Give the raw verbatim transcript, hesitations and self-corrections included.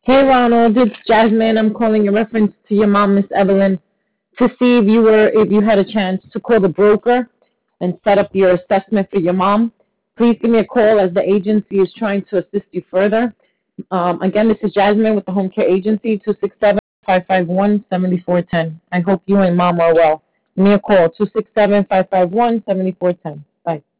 Hey Ronald, it's Jasmine. I'm calling in reference to your mom, Miss Evelyn, to see if you were if you had a chance to call the broker and set up your assessment for your mom. Please give me a call as the agency is trying to assist you further. Um, again, this is Jasmine with the Home Care Agency, two six seven, five five one, seven four one zero. I hope you and mom are well. Give me a call, two six seven, five five one, seven four one zero. Bye.